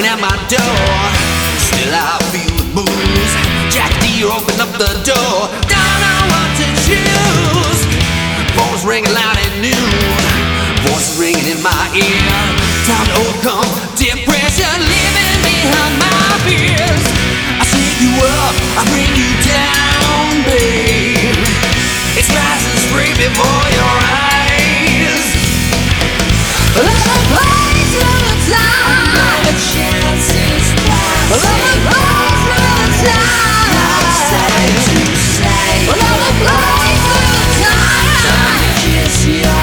at my door. Still I feel the booze. Jack Deere opened up the door. Don't know what to choose. Phone's ringing loud at noon. Voices ringing in my ear.